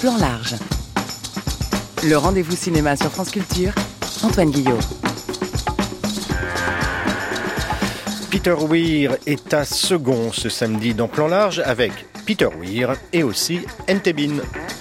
Plan large. Le rendez-vous cinéma sur France Culture, Antoine Guillot. Peter Weir est à second ce samedi dans Plan large avec Peter Weir et aussi Entebin.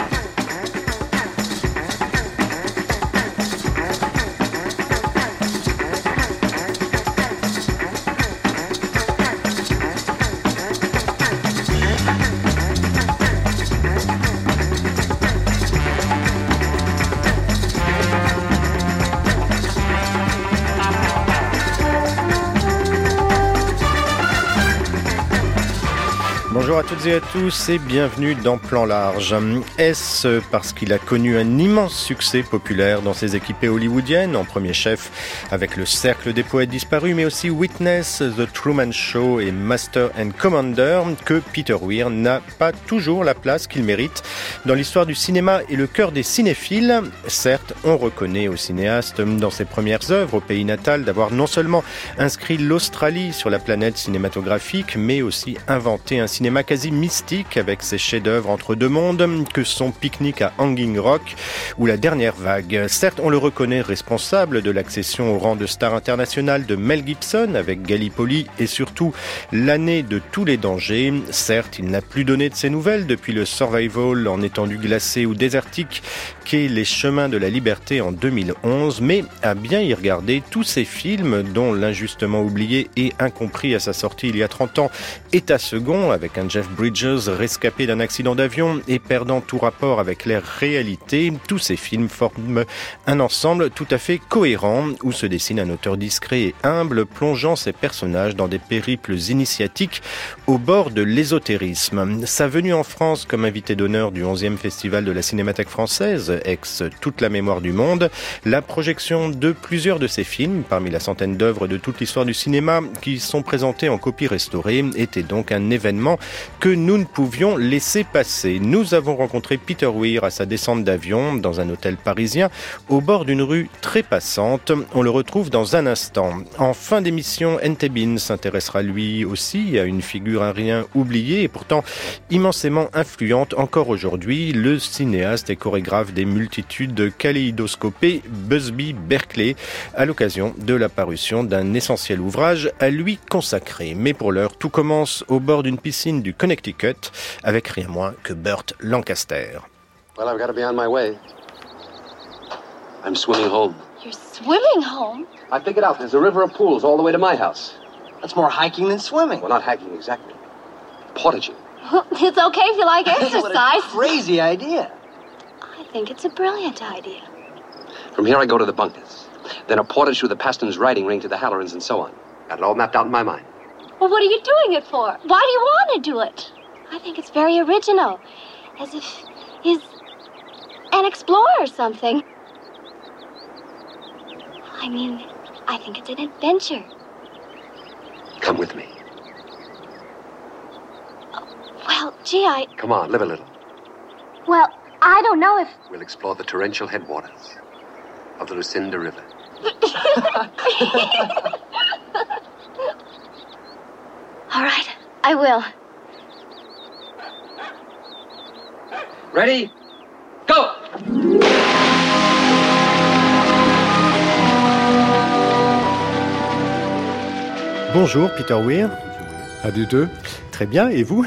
Bonjour à toutes et à tous et bienvenue dans Plan large. Est-ce parce qu'il a connu un immense succès populaire dans ses équipées hollywoodiennes, en premier chef avec le Cercle des Poètes Disparus, mais aussi Witness, The Truman Show et Master and Commander, que Peter Weir n'a pas toujours la place qu'il mérite dans l'histoire du cinéma et le cœur des cinéphiles. Certes, on reconnaît au cinéaste dans ses premières œuvres au pays natal d'avoir non seulement inscrit l'Australie sur la planète cinématographique, mais aussi inventé un cinéma quasi mystique avec ses chefs-d'œuvre entre deux mondes que sont Picnic à Hanging Rock ou La Dernière Vague. Certes, on le reconnaît responsable de l'accession au rang de star international de Mel Gibson avec Gallipoli et surtout L'année de tous les dangers. Certes, il n'a plus donné de ses nouvelles depuis le Survival en étendue glacée ou désertique qu'est Les Chemins de la Liberté en 2011, mais à bien y regarder, tous ces films, dont L'injustement oublié et incompris à sa sortie il y a 30 ans, est à second avec un Jeff Bridges rescapé d'un accident d'avion et perdant tout rapport avec la réalité. Tous ces films forment un ensemble tout à fait cohérent où se dessine un auteur discret et humble plongeant ses personnages dans des périples initiatiques au bord de l'ésotérisme. Sa venue en France comme invité d'honneur du 11e Festival de la Cinémathèque française, ex Toute la mémoire du monde, la projection de plusieurs de ses films, parmi la centaine d'œuvres de toute l'histoire du cinéma qui sont présentées en copie restaurée, était donc un événement que nous ne pouvions laisser passer. Nous avons rencontré Peter Weir à sa descente d'avion dans un hôtel parisien au bord d'une rue très passante. On le retrouve dans un instant. En fin d'émission, Entebin s'intéressera lui aussi à une figure à rien oubliée et pourtant immensément influente encore aujourd'hui, le cinéaste et chorégraphe des multitudes kaléidoscopées Busby Berkeley, à l'occasion de la parution d'un essentiel ouvrage à lui consacré. Mais pour l'heure, tout commence au bord d'une piscine du Connecticut avec rien moins que Burt Lancaster. Well, I've got to be on my way. I'm swimming home. You're swimming home? I figured out there's a river of pools all the way to my house. That's more hiking than swimming. Well, not hiking exactly. Portaging. It's okay if you like exercise. What a crazy idea. I think it's a brilliant idea. From here I go to the bunkers. Then a portage through the Paston's riding ring to the Halloran's and so on. Got it all mapped out in my mind. Well, what are you doing it for? Why do you want to do it? I think it's very original. As if he's an explorer or something. I mean, I think it's an adventure. Come with me. Well, gee, Come on, live a little. Well, I don't know if... We'll explore the torrential headwaters of the Lucinda River. All right, I will. Ready? Go! Bonjour Peter Weir. How do you do? Très bien, et vous?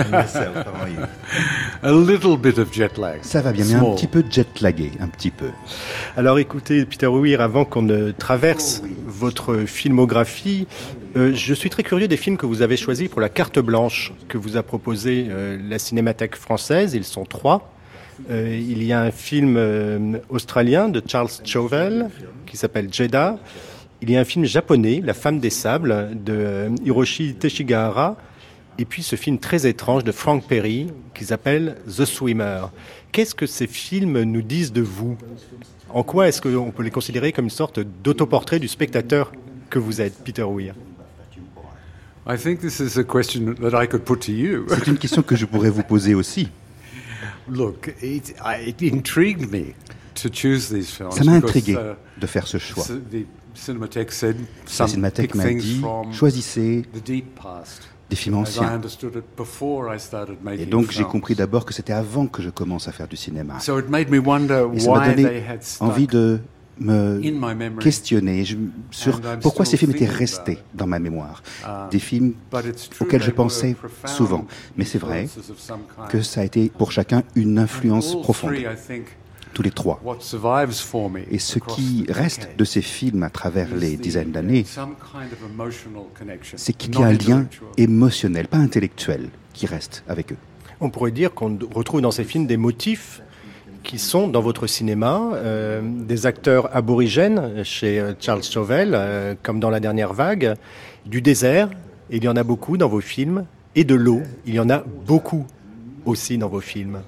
A little bit of jet lag. Ça va bien, mais un petit peu jet-lagué, un petit peu. Alors écoutez, Peter Weir, avant qu'on ne traverse votre filmographie, je suis très curieux des films que vous avez choisis pour la carte blanche que vous a proposé la Cinémathèque française. Ils sont 3. Il y a un film australien de Charles Chauvel qui s'appelle Jeddah. Il y a un film japonais, La femme des sables, de Hiroshi Teshigahara. Et puis ce film très étrange de Frank Perry qui s'appelle The Swimmer. Qu'est-ce que ces films nous disent de vous ? En quoi est-ce qu'on peut les considérer comme une sorte d'autoportrait du spectateur que vous êtes, Peter Weir ? I think this is a question that I could put to you. C'est une question que je pourrais vous poser aussi. Look, it intrigued me to choose these films. Ça m'a intrigué de faire ce choix. The Cinémathèque said La Cinémathèque m'a dit, choisissez the deep past. des films anciens. Et donc j'ai compris d'abord que c'était avant que je commence à faire du cinéma. Et ça m'a donné envie de me questionner sur pourquoi ces films étaient restés dans ma mémoire. Des films auxquels je pensais souvent. Mais c'est vrai que ça a été pour chacun une influence profonde. Tous les trois. Et ce qui reste de ces films à travers les dizaines d'années, c'est qu'il y a un lien émotionnel, pas intellectuel, qui reste avec eux. On pourrait dire qu'on retrouve dans ces films des motifs qui sont dans votre cinéma, des acteurs aborigènes chez Charles Chauvel, comme dans La Dernière Vague, du désert, il y en a beaucoup dans vos films, et de l'eau, il y en a beaucoup aussi dans vos films.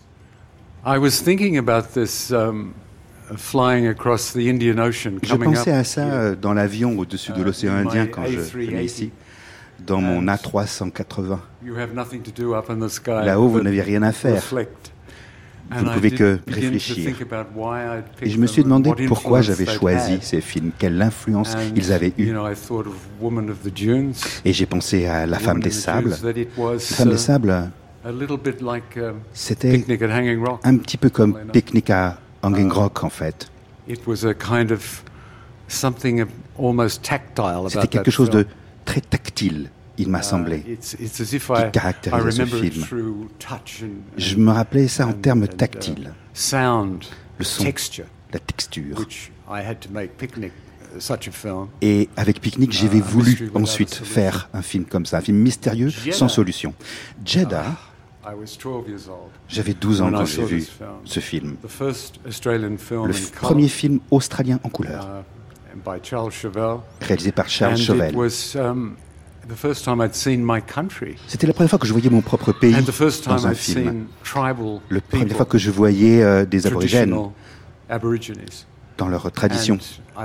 Je pensais à ça dans l'avion au-dessus de l'océan Indien quand je venais ici, dans mon A380. Là-haut, vous n'aviez rien à faire. Vous ne pouvez que réfléchir. Et je me suis demandé pourquoi j'avais choisi ces films, quelle influence ils avaient eue. Et j'ai pensé à La Femme des Sables. La Femme des Sables, c'était un petit peu comme Pique-nique à Hanging Rock, en fait. C'était quelque chose de très tactile, il m'a semblé, qui caractérisait ce film. Je me rappelais ça en termes tactiles. Le son, la texture. Et avec Picnic, j'avais voulu ensuite faire un film comme ça, un film mystérieux, sans solution. Jeddah, j'avais 12 ans quand j'ai vu ce film. Le premier film australien en couleur, réalisé par Charles Chauvel. C'était la première fois que je voyais mon propre pays dans un film. La première fois que je voyais des aborigènes dans leur tradition.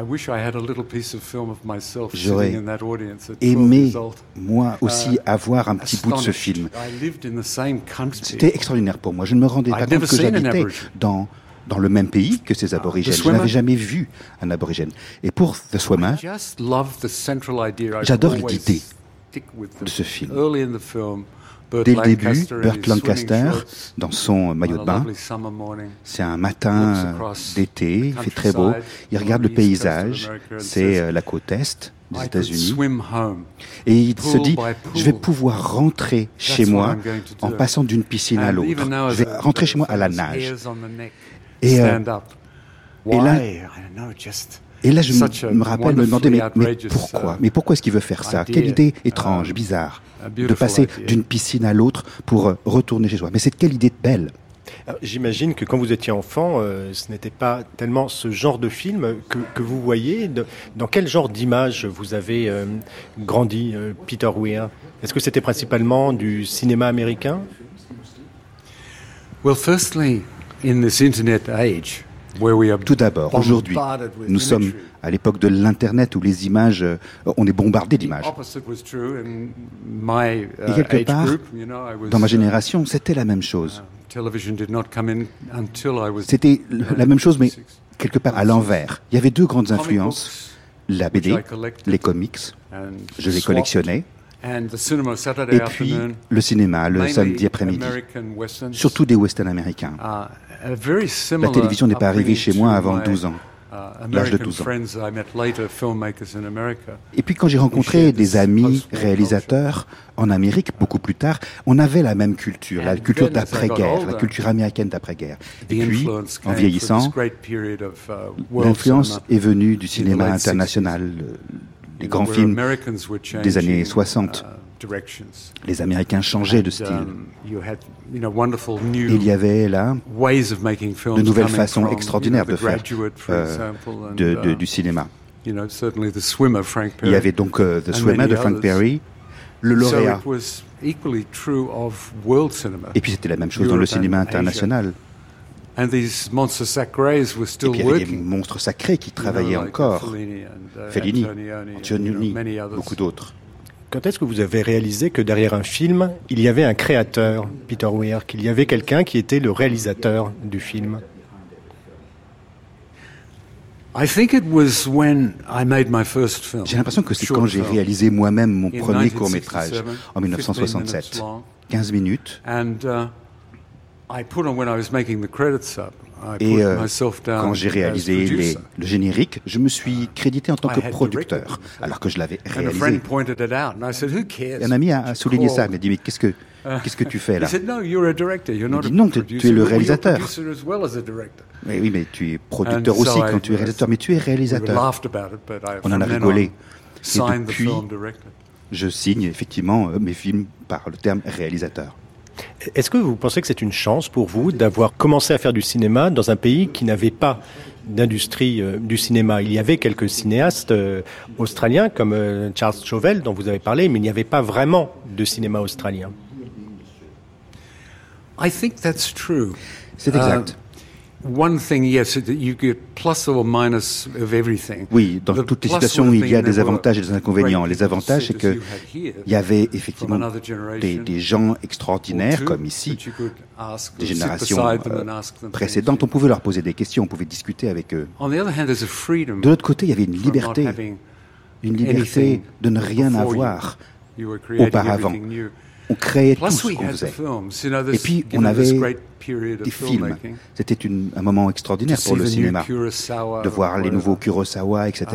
J'aurais aimé, moi aussi, avoir un petit bout de ce film. C'était extraordinaire pour moi. Je ne me rendais pas compte que j'habitais dans le même pays que ces aborigènes. Je n'avais jamais vu un aborigène. Et pour The Swimmer, j'adore l'idée de ce film. Dès le début, Burt Lancaster, dans son maillot de bain, c'est un matin d'été, il fait très beau, il regarde le paysage, c'est la côte est des États-Unis, et il se dit, je vais pouvoir rentrer chez moi en passant d'une piscine à l'autre. Je vais rentrer chez moi à la nage. Et là, je me rappelle me demander, mais pourquoi ? Mais pourquoi est-ce qu'il veut faire ça ? Quelle idée étrange, bizarre, de passer d'une piscine à l'autre pour retourner chez soi. Mais c'est quelle idée belle ! Alors, j'imagine que quand vous étiez enfant, ce n'était pas tellement ce genre de film que vous voyez. Dans quel genre d'image vous avez grandi, Peter Weir ? Est-ce que c'était principalement du cinéma américain ? Well, firstly, in this internet age, tout d'abord, aujourd'hui, nous sommes à l'époque de l'Internet où les images, on est bombardé d'images. Et quelque part, dans ma génération, c'était la même chose. C'était la même chose, mais quelque part à l'envers. Il y avait deux grandes influences, la BD, les comics, je les collectionnais, et puis le cinéma, le samedi après-midi, surtout des westerns américains. La télévision n'est pas arrivée chez moi avant 12 ans, l'âge de 12 ans. Et puis quand j'ai rencontré des amis réalisateurs en Amérique, beaucoup plus tard, on avait la même culture, la culture d'après-guerre, la culture américaine d'après-guerre. Et puis, en vieillissant, l'influence est venue du cinéma international, les grands films des années 60. Les Américains changeaient de style. Il y avait là de nouvelles façons extraordinaires de faire du cinéma. Il y avait donc The Swimmer de Frank Perry, le lauréat. Et puis c'était la même chose dans le cinéma international. Et puis il y avait des monstres sacrés qui travaillaient encore. Fellini, Antonioni, beaucoup d'autres. Quand est-ce que vous avez réalisé que derrière un film, il y avait un créateur, Peter Weir, qu'il y avait quelqu'un qui était le réalisateur du film ? J'ai l'impression que c'est quand j'ai réalisé moi-même mon premier court-métrage en 1967. 15 minutes. Et quand j'ai réalisé le générique, je me suis crédité en tant que producteur, alors que je l'avais réalisé. Et un ami a souligné ça, il m'a dit « Mais qu'est-ce que tu fais là ?» Il m'a dit « Non, tu es le réalisateur. » Oui, mais tu es producteur aussi quand tu es réalisateur, mais tu es réalisateur. On en a rigolé. Et depuis, je signe effectivement mes films par le terme réalisateur. Est-ce que vous pensez que c'est une chance pour vous d'avoir commencé à faire du cinéma dans un pays qui n'avait pas d'industrie du cinéma? Il y avait quelques cinéastes australiens comme Charles Chauvel dont vous avez parlé, mais il n'y avait pas vraiment de cinéma australien. C'est exact. Oui, dans toutes les situations, il y a des avantages et des inconvénients. Les avantages, c'est qu'il y avait effectivement des gens extraordinaires, comme ici, des générations précédentes. On pouvait leur poser des questions, on pouvait discuter avec eux. De l'autre côté, il y avait une liberté de ne rien avoir auparavant. On créait tout ce qu'on faisait. Et puis, on avait des films. C'était un moment extraordinaire pour le cinéma, de voir les nouveaux Kurosawa, etc.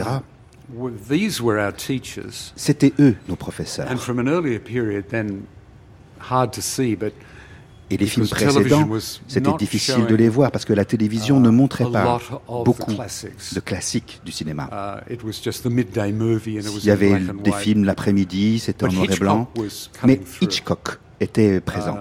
C'était eux, nos professeurs. Et les films précédents, c'était difficile de les voir parce que la télévision ne montrait pas beaucoup de classiques du cinéma. Il y avait des films l'après-midi, c'était en noir et blanc, mais Hitchcock était présent,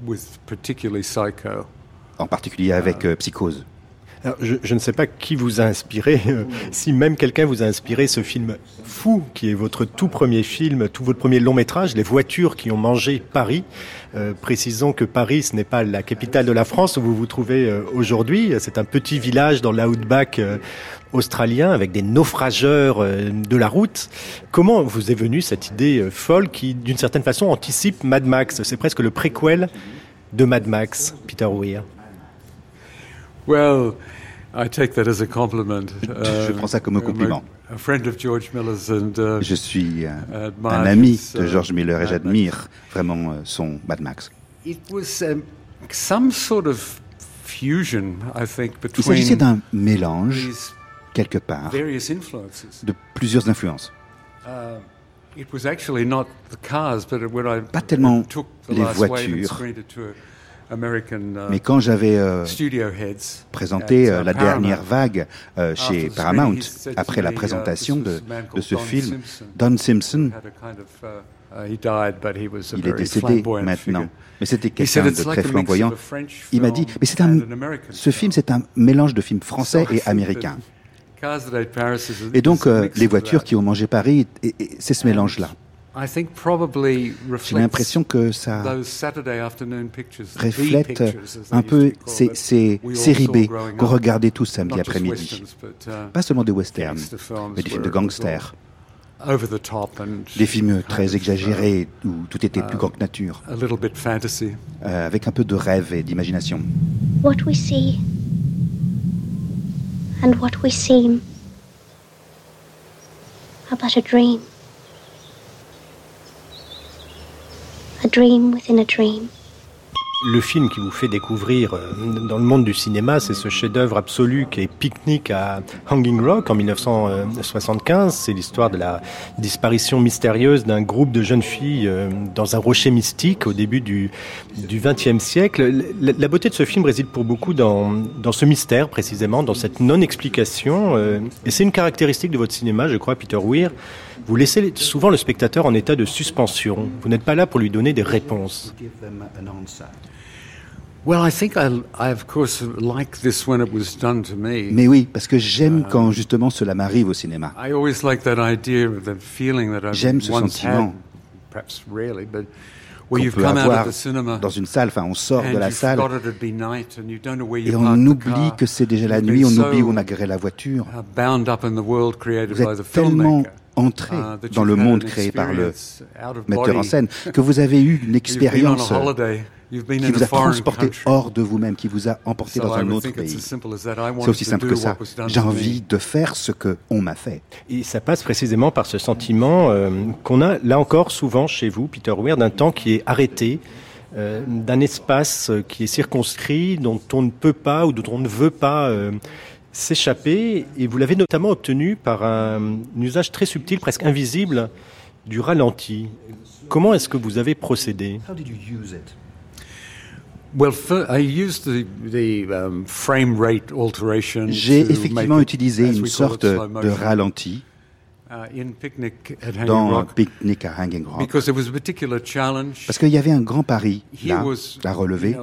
en particulier avec Psychose. Alors, je ne sais pas qui vous a inspiré, si même quelqu'un vous a inspiré ce film fou, qui est votre tout premier film, tout votre premier long métrage, Les voitures qui ont mangé Paris. Précisons que Paris, ce n'est pas la capitale de la France où vous vous trouvez aujourd'hui. C'est un petit village dans l'outback australien avec des naufrageurs de la route. Comment vous est venue cette idée folle qui, d'une certaine façon, anticipe Mad Max? C'est presque le préquel de Mad Max, Peter Weir. Well, I take that as a compliment. Je prends ça comme un compliment. Je suis un ami de George Miller et j'admire vraiment son Mad Max. Il s'agissait d'un mélange, quelque part, de plusieurs influences. Pas tellement les voitures, mais quand j'avais présenté la dernière vague chez Paramount, après la présentation de ce film, Don Simpson, il est décédé maintenant, mais c'était quelqu'un de très flamboyant. Il m'a dit, mais ce film, c'est un mélange de films français et américains. Et donc, les voitures qui ont mangé Paris, c'est ce mélange-là. J'ai l'impression que ça reflète un peu ces séries B qu'on regardait tous samedi après-midi. Pas seulement des westerns, mais des films de gangsters. Des films très exagérés où tout était plus grand que nature. Avec un peu de rêve et d'imagination. What we see and what we seem are but a dream. A dream within a dream. Le film qui vous fait découvrir dans le monde du cinéma, c'est ce chef-d'œuvre absolu qui est Picnic à Hanging Rock en 1975. C'est l'histoire de la disparition mystérieuse d'un groupe de jeunes filles dans un rocher mystique au début du XXe siècle. La beauté de ce film réside pour beaucoup dans ce mystère, précisément, dans cette non-explication. Et c'est une caractéristique de votre cinéma, je crois, Peter Weir. Vous laissez souvent le spectateur en état de suspension. Vous n'êtes pas là pour lui donner des réponses. Mais oui, parce que j'aime quand justement cela m'arrive au cinéma. J'aime ce sentiment qu'on peut avoir dans une salle. Enfin, on sort de la salle et on oublie que c'est déjà la nuit, on oublie où on a garé la voiture. Vous êtes tellement entrer dans le monde créé par le metteur en scène, que vous avez eu une expérience qui vous a transporté hors de vous-même, qui vous a emporté dans un autre pays. C'est aussi simple que ça. J'ai envie de faire ce qu'on m'a fait. Et ça passe précisément par ce sentiment qu'on a, là encore, souvent chez vous, Peter Weir, d'un temps qui est arrêté, d'un espace qui est circonscrit, dont on ne peut pas ou dont on ne veut pas s'échapper. Et vous l'avez notamment obtenu par un usage très subtil, presque invisible, du ralenti. Comment est-ce que vous avez procédé ? J'ai effectivement utilisé une sorte de ralenti dans Picnic à Hanging Rock, parce qu'il y avait un grand pari là, à relever.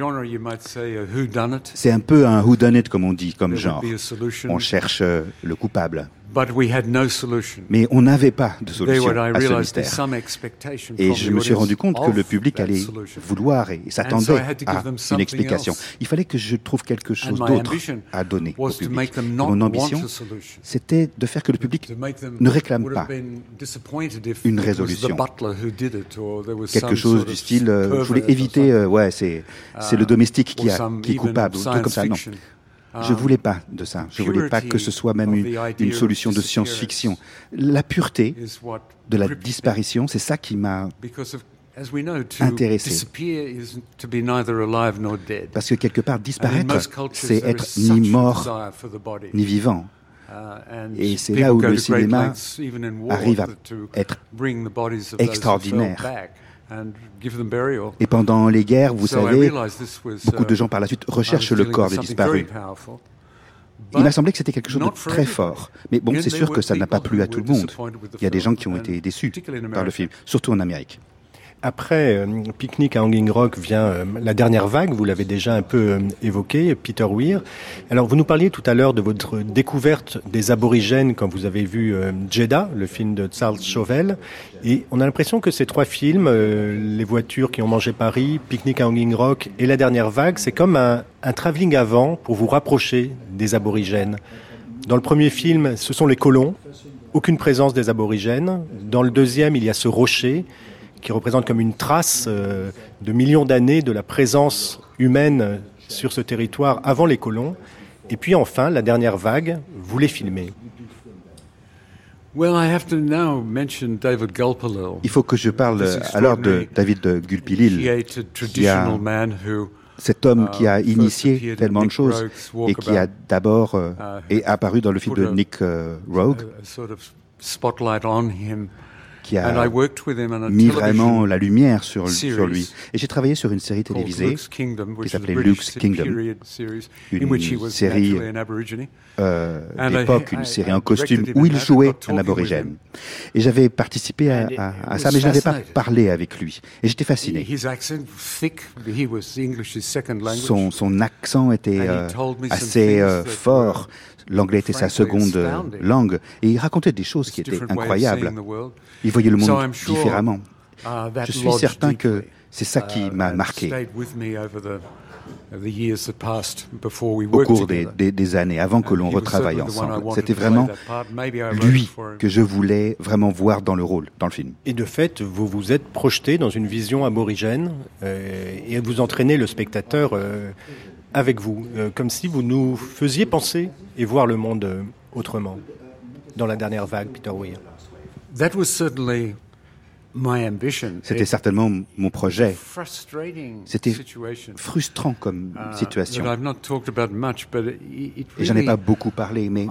C'est un peu un whodunit, comme on dit, comme genre. On cherche le coupable. Mais on n'avait pas de solution à ce mystère. Et je me suis rendu compte que le public allait vouloir et s'attendait à une explication. Il fallait que je trouve quelque chose d'autre à donner au public. Mon ambition, c'était de faire que le public ne réclame pas une résolution. Quelque chose du style, je voulais éviter, c'est le domestique qui est coupable, ou un truc comme ça. Non. Je ne voulais pas de ça. Je ne voulais pas que ce soit même une solution de science-fiction. La pureté de la disparition, c'est ça qui m'a intéressé. Parce que quelque part, disparaître, c'est être ni mort ni vivant. Et c'est là où le cinéma arrive à être extraordinaire. Et pendant les guerres, vous savez, beaucoup de gens par la suite recherchent le corps des disparus. Il m'a semblé que c'était quelque chose de très fort. Mais bon, c'est sûr que ça n'a pas plu à tout le monde. Il y a des gens qui ont été déçus par le film, surtout en Amérique. Après Picnic à Hanging Rock vient la dernière vague, vous l'avez déjà un peu évoqué, Peter Weir. Alors vous nous parliez tout à l'heure de votre découverte des aborigènes quand vous avez vu Jeddah, le film de Charles Chauvel. Et on a l'impression que ces trois films, Les voitures qui ont mangé Paris, Picnic à Hanging Rock et la dernière vague, c'est comme un travelling avant pour vous rapprocher des aborigènes. Dans le premier film, ce sont les colons, aucune présence des aborigènes. Dans le deuxième, il y a ce rocher qui représente comme une trace de millions d'années de la présence humaine sur ce territoire avant les colons. Et puis enfin, la dernière vague, vous les filmez. Il faut que je parle alors de David Gulpilil, cet homme qui a initié tellement de choses et qui a d'abord est apparu dans le film de Nick Rogue, qui a mis vraiment la lumière sur lui. Et j'ai travaillé sur une série télévisée qui s'appelait Luke's Kingdom, une série d'époque, une série en costume où il jouait un aborigène. Et j'avais participé à ça, mais je n'avais pas parlé avec lui. Et j'étais fasciné. Son accent était assez fort. L'anglais était sa seconde langue. Et il racontait des choses qui étaient incroyables. Il voyait le monde différemment. Je suis certain que c'est ça qui m'a marqué au cours des années, avant que l'on retravaille ensemble. C'était vraiment lui que je voulais vraiment voir dans le rôle, dans le film. Et de fait, vous vous êtes projeté dans une vision aborigène et vous entraînez le spectateur avec vous, comme si vous nous faisiez penser et voir le monde autrement. Dans la dernière vague, Peter Weir. C'était certainement mon projet. C'était frustrant comme situation. Et j'en ai pas beaucoup parlé, mais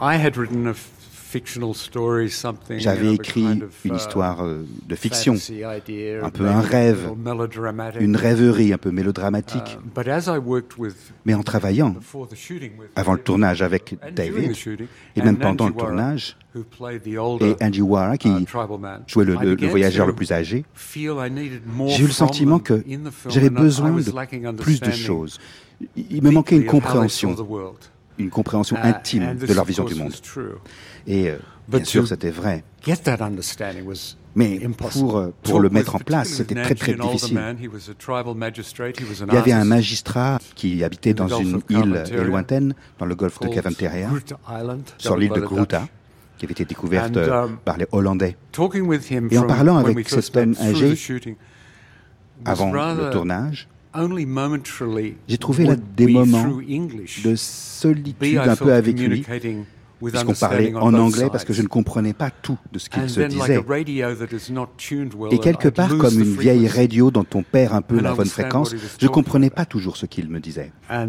j'avais écrit une histoire de fiction, un peu un rêve, une rêverie un peu mélodramatique. Mais en travaillant, avant le tournage avec David, et même pendant le tournage, et Andy Wara, qui jouait le voyageur le plus âgé, j'ai eu le sentiment que j'avais besoin de plus de choses. Il me manquait une compréhension intime de leur vision du monde. Et bien sûr, c'était vrai. Mais pour le mettre en place, c'était très très difficile. Il y avait un magistrat qui habitait dans une île lointaine, dans le golfe de Carpentaria, sur l'île de Gruta. qui avait été découverte par les Hollandais. Et en parlant avec cet homme âgé, avant le tournage, j'ai trouvé là des moments de solitude un peu avec lui, puisqu'on parlait en anglais parce que je ne comprenais pas tout de ce qu'il se disait. Et quelque part, comme une vieille radio dont on perd un peu la bonne fréquence, je ne comprenais pas toujours ce qu'il me disait.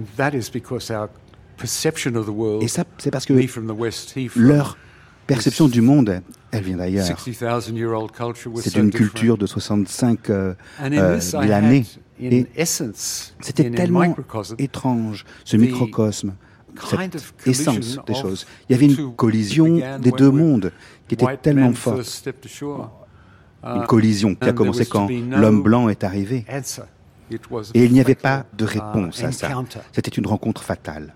Et ça, c'est parce que leur perception du monde, elle vient d'ailleurs. C'est une culture de 65 000 années. Et c'était tellement étrange, ce microcosme, cette essence des choses. Il y avait une collision des deux mondes qui était tellement forte. Une collision qui a commencé quand l'homme blanc est arrivé. Et il n'y avait pas de réponse à ça. C'était une rencontre fatale.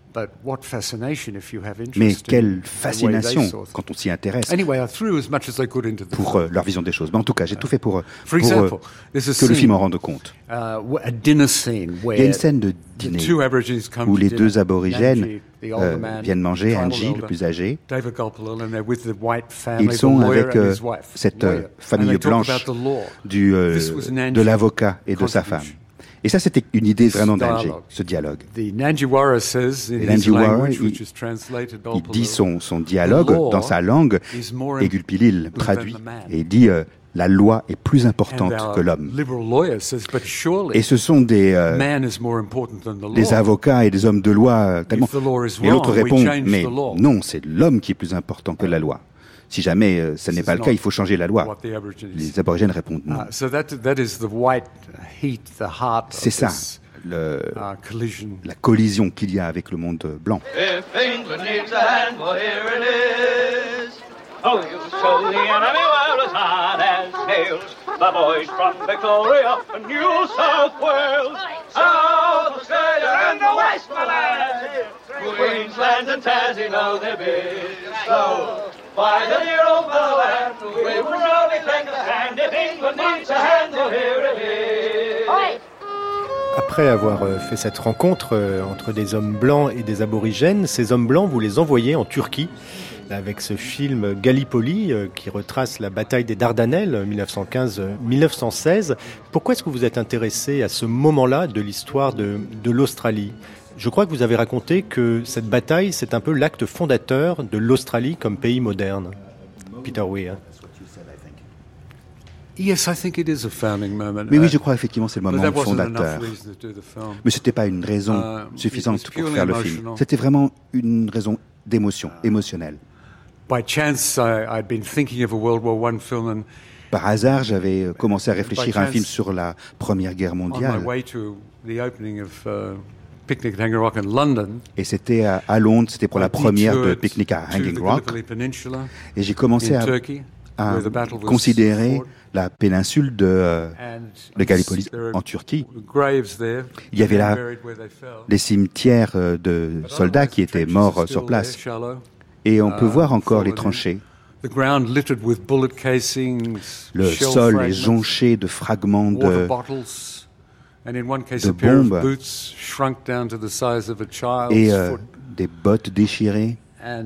Mais quelle fascination quand on s'y intéresse pour leur vision des choses. Mais en tout cas, j'ai tout fait pour que le film en rende compte. Il y a une scène de dîner où les deux aborigènes viennent manger, Angie, le plus âgé. Ils sont avec cette famille blanche de l'avocat et de sa femme. Et ça, c'était une idée vraiment d'Angie, ce dialogue. Et Nanji Warrer, il dit son dialogue dans sa langue, et Gulpilil traduit, et il dit la loi est plus importante que l'homme. Et ce sont des avocats et des hommes de loi tellement. Et l'autre répond, mais non, c'est l'homme qui est plus important que la loi. Si jamais ce n'est pas le cas, il faut changer la loi. Les aborigènes répondent non. C'est ça, la collision qu'il y a avec le monde blanc. Oh, you show the enemy well as hard as nails. The boys from Victoria and New South Wales, South Australia and the Westmoreland, Queensland and Tassie know their business. So, by the dear old motherland, we will surely take a stand. If England needs a hand, well, here it is. Après avoir fait cette rencontre entre des hommes blancs et des aborigènes, ces hommes blancs, vous les envoyez en Turquie avec ce film Gallipoli qui retrace la bataille des Dardanelles 1915-1916. Pourquoi est-ce que vous êtes intéressé à ce moment-là de l'histoire de l'Australie ? Je crois que vous avez raconté que cette bataille, c'est un peu l'acte fondateur de l'Australie comme pays moderne. Peter Weir. Mais oui, je crois effectivement que c'est le moment fondateur. Mais ce n'était pas une raison suffisante pour faire le film. C'était vraiment une raison d'émotion, émotionnelle. Par hasard, j'avais commencé à réfléchir à un film sur la Première Guerre mondiale. Et c'était à Londres, c'était pour la première de Picnic à Hanging Rock. Et j'ai commencé à considérer la péninsule de Gallipoli en Turquie. Il y avait là des cimetières de soldats qui étaient morts sur place. Et on peut voir encore les tranchées. Le sol est jonché de fragments de bombes et des bottes déchirées. Et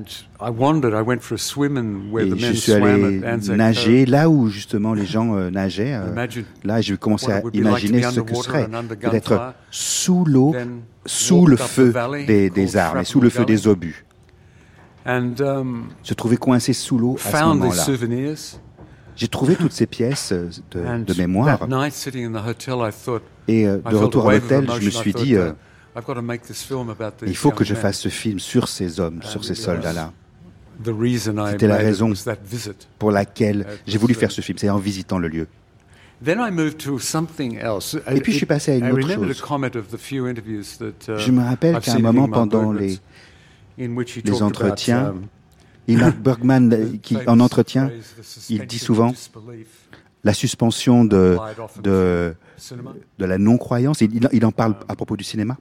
je suis allé nager là où justement les gens nageaient. Là, j'ai commencé à imaginer ce que serait d'être sous l'eau, sous le feu des armes et sous le feu des obus. Se trouver coincé sous l'eau à ce moment-là. J'ai trouvé toutes ces pièces de mémoire. Et de retour à l'hôtel, je me suis dit, il faut que je fasse ce film sur ces hommes, sur ces soldats-là. C'était la raison pour laquelle j'ai voulu faire ce film, c'est en visitant le lieu. Et puis je suis passé à une autre chose. Je me rappelle qu'à un moment, pendant les entretiens, Ingmar Bergman, qui en entretien, il dit souvent la suspension de la non-croyance. Il en parle à propos du cinéma.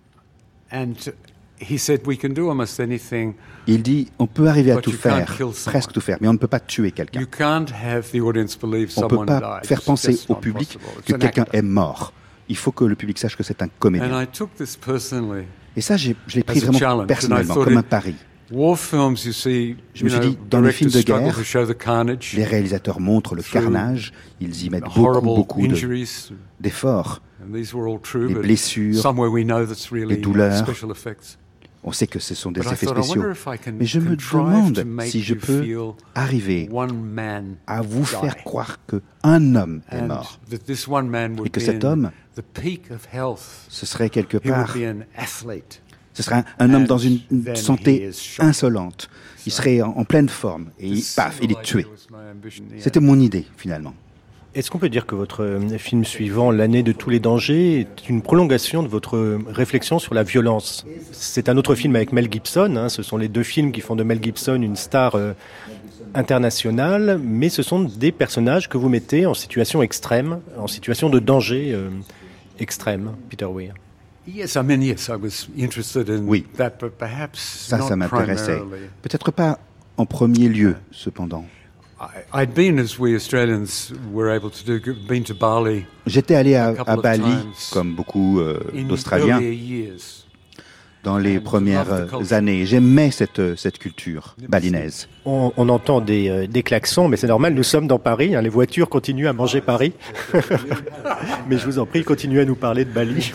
Il dit, on peut arriver à tout faire, presque tout faire, mais on ne peut pas tuer quelqu'un. On ne peut pas faire penser au public que quelqu'un est mort. Il faut que le public sache que c'est un comédien. Et ça, je l'ai pris vraiment personnellement, comme un pari. Je me suis dit, dans les films de guerre, les réalisateurs montrent le carnage, ils y mettent beaucoup d'efforts, les blessures, les douleurs. On sait que ce sont des effets spéciaux. Mais je me demande si je peux arriver à vous faire croire qu'un homme est mort. Et que cet homme, ce serait quelque part... Ce serait un homme dans une santé insolente. Il serait en pleine forme. Et paf, il est tué. C'était mon idée, finalement. Est-ce qu'on peut dire que votre film suivant, L'année de tous les dangers, est une prolongation de votre réflexion sur la violence? C'est un autre film avec Mel Gibson, hein, ce sont les deux films qui font de Mel Gibson une star internationale, mais ce sont des personnages que vous mettez en situation extrême, en situation de danger extrême, Peter Weir. Oui, ça m'intéressait. Peut-être pas en premier lieu, cependant. J'étais allé à Bali, comme beaucoup d'Australiens, dans les premières années. J'aimais cette culture balinaise. On entend des klaxons, mais c'est normal, nous sommes dans Paris, hein, les voitures continuent à manger Paris. Mais je vous en prie, continuez à nous parler de Bali.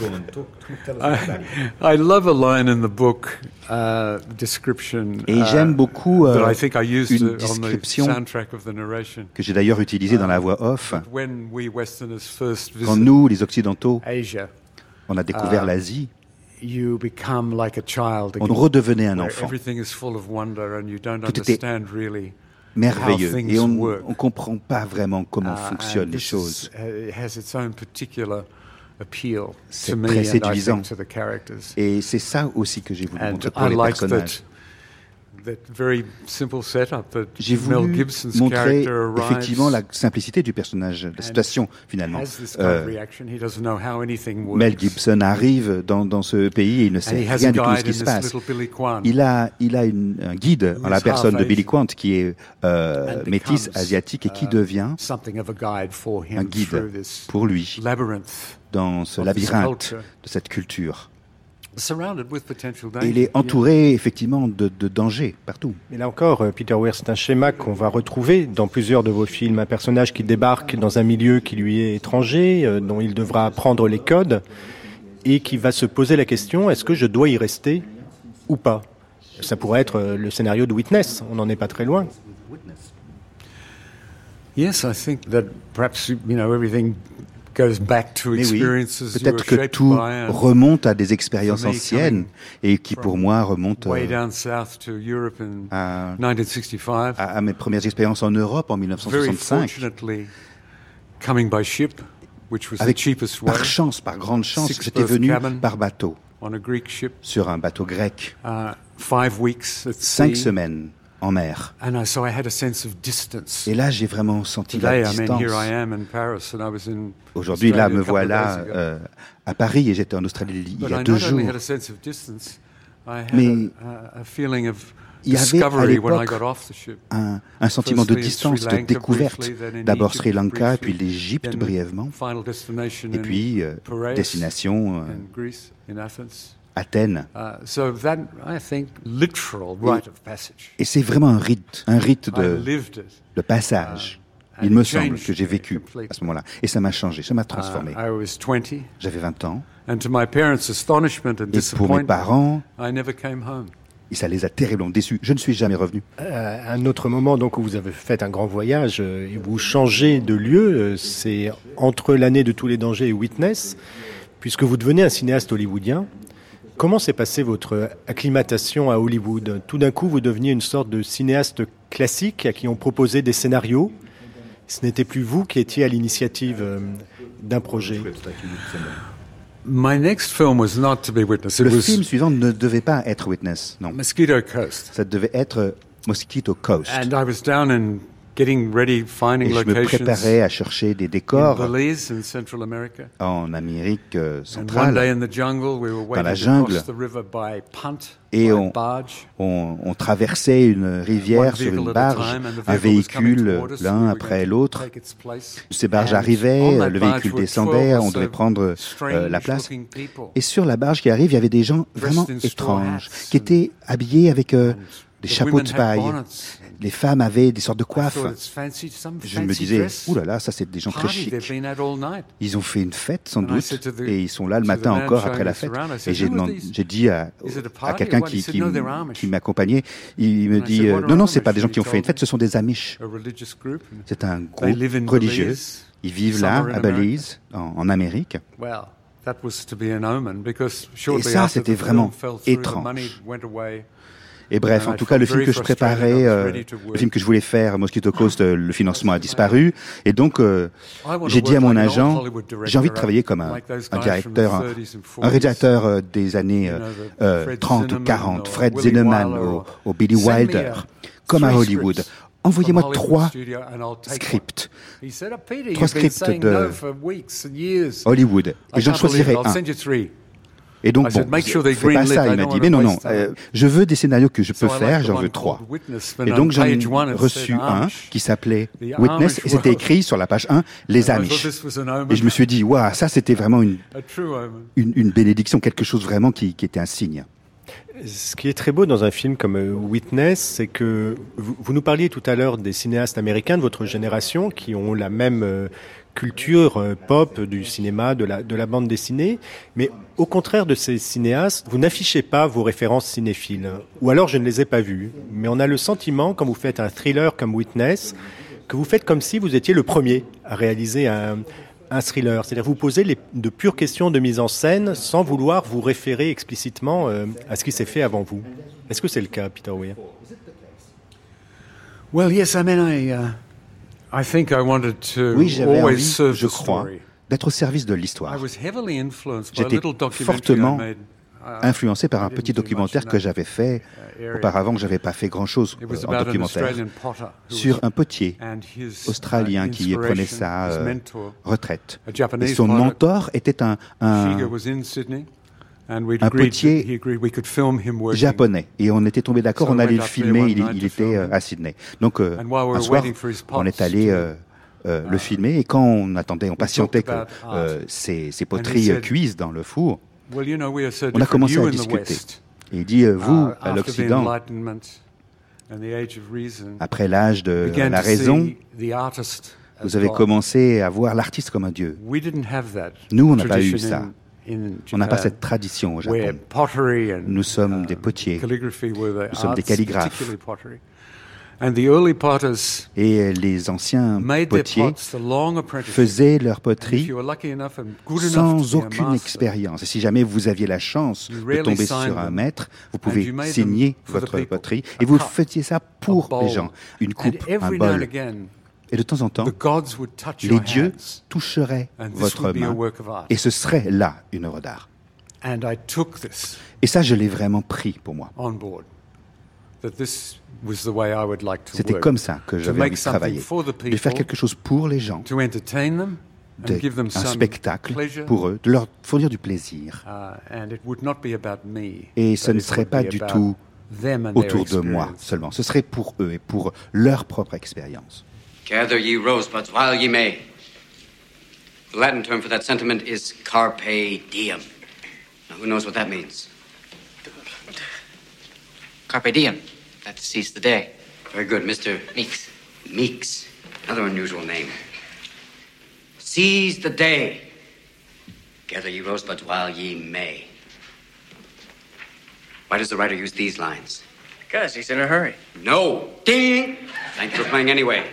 I love a line in the book description. Et j'aime beaucoup une description que j'ai d'ailleurs utilisée dans la voix off. Quand nous, les Occidentaux, on a découvert l'Asie, on redevenait un enfant. Tout était merveilleux et on ne comprend pas vraiment comment fonctionnent les choses. C'est très séduisant. Et c'est ça aussi que j'ai voulu montrer pour les personnages. J'ai voulu montrer effectivement la simplicité du personnage, la situation finalement. Mel Gibson arrive dans ce pays et il ne sait rien du tout de ce qui se passe. Il a un guide en la personne de Billy Quant qui est métis, asiatique et qui devient un guide pour lui dans ce labyrinthe de cette culture. Et il est entouré effectivement de dangers partout. Mais là encore, Peter Weir, c'est un schéma qu'on va retrouver dans plusieurs de vos films. Un personnage qui débarque dans un milieu qui lui est étranger, dont il devra apprendre les codes, et qui va se poser la question, est-ce que je dois y rester ou pas? Ça pourrait être le scénario de Witness, on n'en est pas très loin. Yes, I think that perhaps, everything goes back to experiences. Oui, peut-être que tout remonte à des expériences anciennes et qui pour moi remontent à mes premières expériences en Europe en 1965. Par grande chance, j'étais venu par bateau sur un bateau grec. 5 semaines en mer. Et là, j'ai vraiment senti la distance. Aujourd'hui, là, me voilà à Paris et j'étais en Australie il y a 2 jours. Mais il y avait à l'époque un sentiment de distance, de découverte. D'abord Sri Lanka, puis l'Égypte brièvement, et puis destination Athènes. Et c'est vraiment un rite de passage. Il me semble que j'ai vécu à ce moment-là. Et ça m'a changé, ça m'a transformé. J'avais 20 ans. Et pour mes parents, et ça les a terriblement déçus. Je ne suis jamais revenu. Un autre moment donc, où vous avez fait un grand voyage et vous changez de lieu, c'est entre L'année de tous les dangers et Witness, puisque vous devenez un cinéaste hollywoodien. Comment s'est passée votre acclimatation à Hollywood? Tout d'un coup, vous deveniez une sorte de cinéaste classique à qui on proposait des scénarios. Ce n'était plus vous qui étiez à l'initiative d'un projet. Le film suivant ne devait pas être Witness, non. Mosquito Coast. Ça devait être Mosquito Coast. je me préparais à chercher des décors en Amérique centrale, dans la jungle. Et on traversait une rivière sur une barge, un véhicule l'un après l'autre. Ces barges arrivaient, le véhicule descendait, on devait prendre la place. Et sur la barge qui arrive, il y avait des gens vraiment étranges, qui étaient habillés avec des chapeaux de paille. Les femmes avaient des sortes de coiffes. Je me disais, ouh là là, ça c'est des gens très chics. Ils ont fait une fête sans doute, et ils sont là le matin encore après la fête. Et j'ai dit à quelqu'un qui m'accompagnait, il me dit, non, c'est pas des gens qui ont fait une fête, ce sont des Amish. C'est un groupe religieux. Ils vivent là, à Belize, en Amérique. Et ça, c'était vraiment étrange. Et bref, en tout cas, le film que je préparais, le film que je voulais faire, Mosquito Coast, le financement a disparu. Et donc, j'ai dit à mon agent, j'ai envie de travailler comme un directeur, un réalisateur des années 30 ou 40, Fred Zinnemann au Billy Wilder, comme à Hollywood. Envoyez-moi 3 scripts. 3 scripts de Hollywood. Et j'en choisirai un. Et donc, bon, fais pas ça, il m'a dit, mais non, je veux des scénarios que je peux faire, j'en veux 3. Et donc, j'en ai reçu un qui s'appelait Witness, et c'était écrit sur la page 1, les Amish. Et je me suis dit, waouh, ça c'était vraiment une bénédiction, quelque chose vraiment qui était un signe. Ce qui est très beau dans un film comme Witness, c'est que vous nous parliez tout à l'heure des cinéastes américains de votre génération qui ont la même culture pop du cinéma, de la bande dessinée, mais au contraire de ces cinéastes, vous n'affichez pas vos références cinéphiles, ou alors je ne les ai pas vues, mais on a le sentiment, quand vous faites un thriller comme Witness, que vous faites comme si vous étiez le premier à réaliser un thriller, c'est-à-dire vous posez de pures questions de mise en scène sans vouloir vous référer explicitement à ce qui s'est fait avant vous. Est-ce que c'est le cas, Peter Weir? Well, yes, I mean, I think I wanted to oui, j'avais always envie, serve je the crois, story. d'être au service de l'histoire. J'étais fortement influencé par un petit documentaire que j'avais fait auparavant, que je n'avais pas fait grand-chose en documentaire, sur un potier australien qui prenait sa retraite. Et son mentor était un potier japonais. Et on était tombé d'accord, on allait le filmer, il était à Sydney. Donc, un soir, on est allé le filmer, et quand on patientait que ces poteries cuisent dans le four, on a commencé à discuter. Et il dit, vous, à l'Occident, après l'âge de la raison, vous avez commencé à voir l'artiste comme un dieu. Nous, on n'a pas eu ça. On n'a pas cette tradition au Japon. Nous sommes des potiers, nous sommes des calligraphes. Et les anciens potiers faisaient leur poterie sans aucune expérience. Et si jamais vous aviez la chance de tomber sur un maître, vous pouvez signer votre poterie. Et vous faisiez ça pour les gens. Une coupe, un bol. Et de temps en temps, les dieux toucheraient votre main. Et ce serait là une œuvre d'art. Et ça, je l'ai vraiment pris pour moi. C'était comme ça que j'avais envie de travailler, de faire quelque chose pour les gens, un spectacle pour eux, de leur fournir du plaisir. Et ce ne serait pas du tout autour de moi seulement, ce serait pour eux et pour leur propre expérience. Gather ye rosebuds while ye may. The Latin term for that sentiment is carpe diem. Now, who knows what that means? Carpe diem. That to seize the day. Very good, Mr. Meeks. Meeks. Another unusual name. Seize the day. Gather ye rosebuds while ye may. Why does the writer use these lines? Because he's in a hurry. No. Ding! Thanks for playing anyway.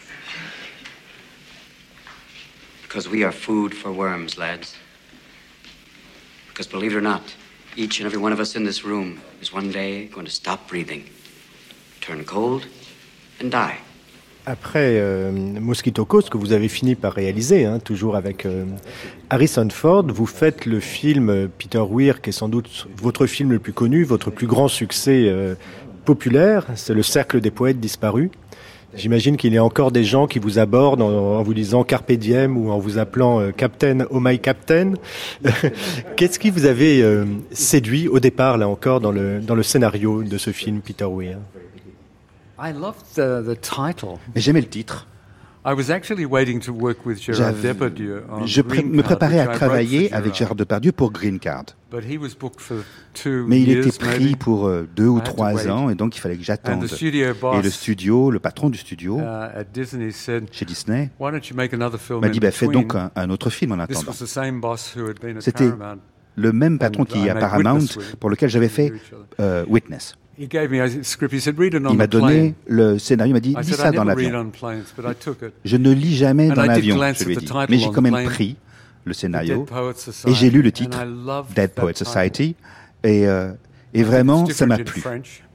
Because we are food for worms, lads. Because believe it or not, each and every one of us in this room is one day going to stop breathing, turn cold, and die. Après Mosquito Coast, que vous avez fini par réaliser, toujours avec Harrison Ford, vous faites le film Peter Weir, qui est sans doute votre film le plus connu, votre plus grand succès populaire, c'est Le Cercle des poètes disparus. J'imagine qu'il y a encore des gens qui vous abordent en vous disant Carpe Diem ou en vous appelant Captain, oh my Captain. Qu'est-ce qui vous avait séduit au départ, là encore, dans le scénario de ce film, Peter Weir? I loved the title. Mais j'aimais le titre. I was actually waiting to work with Gérard Depardieu on Je me préparais à travailler avec Gérard Depardieu pour Green Card. Mais il était pris pour 2 ou 3 ans et donc il fallait que j'attende. Et le studio, le patron du studio chez Disney m'a dit fais donc un autre film en attendant. C'était le même patron qui est à Paramount pour lequel j'avais fait Witness. Il m'a donné le scénario, il m'a dit, lis ça dans l'avion. Je ne lis jamais dans l'avion, je lui ai dit. Mais j'ai quand même pris le scénario et j'ai lu le titre, Dead Poets Society, et vraiment, ça m'a plu.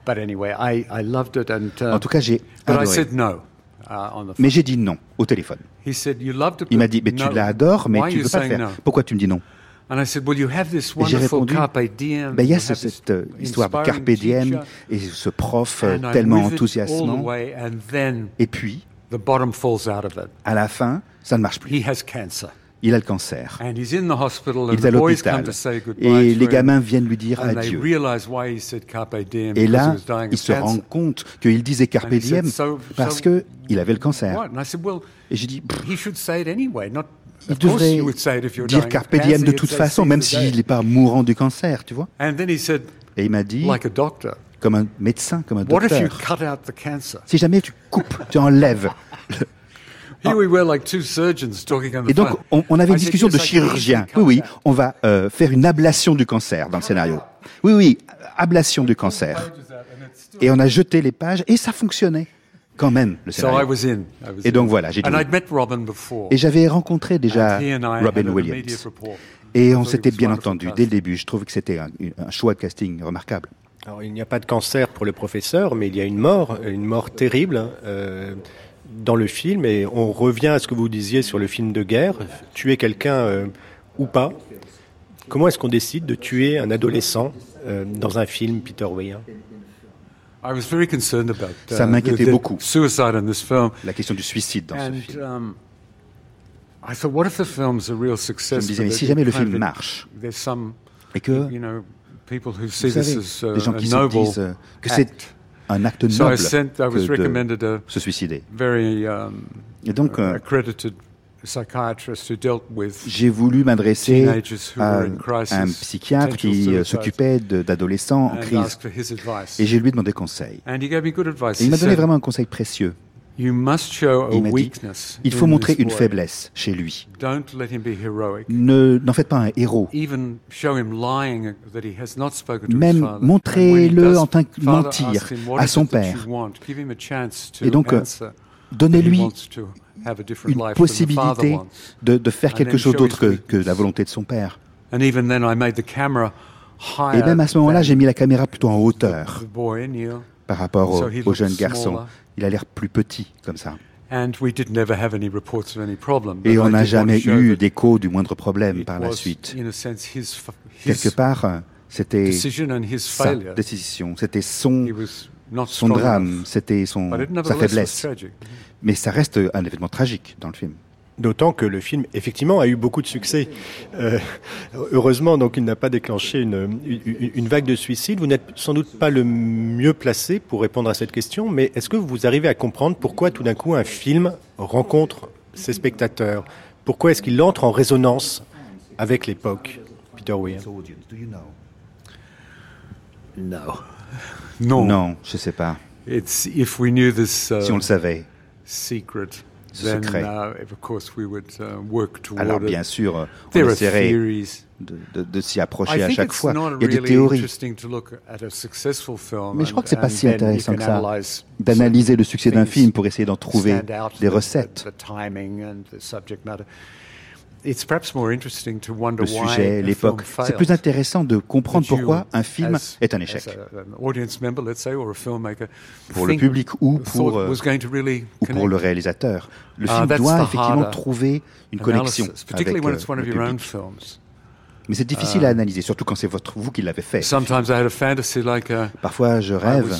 En tout cas, j'ai adoré. Mais j'ai dit non au téléphone. Il m'a dit, mais tu l'adores, mais tu ne veux pas le faire. Pourquoi tu me dis non? Et j'ai répondu, il y a cette histoire de Carpe Diem et ce prof tellement enthousiasmant. Et puis, à la fin, ça ne marche plus. Il a le cancer. Il est à l'hôpital. Et les gamins viennent lui dire adieu. Et là, il se rend compte qu'il disait Carpe Diem parce qu'il avait le cancer. Et j'ai dit, il devrait dire Carpe Diem de toute façon, même s'il n'est pas mourant du cancer, tu vois. Et il m'a dit, comme un médecin, comme un docteur, si jamais tu coupes, tu enlèves. Et donc, on avait une discussion de chirurgien. Oui, on va faire une ablation du cancer dans le scénario. Oui, ablation du cancer. Et on a jeté les pages et ça fonctionnait. Quand même, le scénario. Et donc voilà, j'ai dit. Et j'avais rencontré déjà Robin Williams. Et on s'était bien entendu dès le début. Je trouve que c'était un choix de casting remarquable. Alors, il n'y a pas de cancer pour le professeur, mais il y a une mort terrible dans le film. Et on revient à ce que vous disiez sur le film de guerre, tuer quelqu'un ou pas. Comment est-ce qu'on décide de tuer un adolescent dans un film, Peter Weir? Ça m'inquiétait beaucoup, la question du suicide dans ce film. Je me disais, mais si jamais le film marche, et que, vous savez, des gens qui se disent que c'est un acte noble que de se suicider. Et donc, j'ai voulu m'adresser à un psychiatre qui s'occupait d'adolescents en crise. Et j'ai lui demandé conseil. Et il m'a donné vraiment un conseil précieux. Il m'a dit, il faut montrer une faiblesse chez lui. N'en faites pas un héros. Même montrez-le en train de mentir à son père. Et donc, donnez-lui une possibilité de faire quelque chose d'autre que la volonté de son père. Et même à ce moment-là, j'ai mis la caméra plutôt en hauteur par rapport au jeune garçon. Il a l'air plus petit comme ça. Et on n'a jamais eu d'écho du moindre problème par la suite. Quelque part, c'était sa décision, c'était son drame, c'était sa faiblesse. Mais ça reste un événement tragique dans le film. D'autant que le film, effectivement, a eu beaucoup de succès. Heureusement, donc, il n'a pas déclenché une vague de suicides. Vous n'êtes sans doute pas le mieux placé pour répondre à cette question, mais est-ce que vous arrivez à comprendre pourquoi, tout d'un coup, un film rencontre ses spectateurs? Pourquoi est-ce qu'il entre en résonance avec l'époque, Peter Weir? Non, je ne sais pas. Si on le savait. Ce secret. Alors bien sûr, on essaierait de s'y approcher à chaque fois. Il y a des théories. Mais je crois que ce n'est pas si intéressant que ça, d'analyser le succès d'un film pour essayer d'en trouver des recettes. Le sujet, l'époque. C'est plus intéressant de comprendre pourquoi un film est un échec. Pour le public ou pour le réalisateur. Le film doit effectivement trouver une connexion avec le public. Mais c'est difficile à analyser, surtout quand c'est vous qui l'avez fait. Parfois, je rêve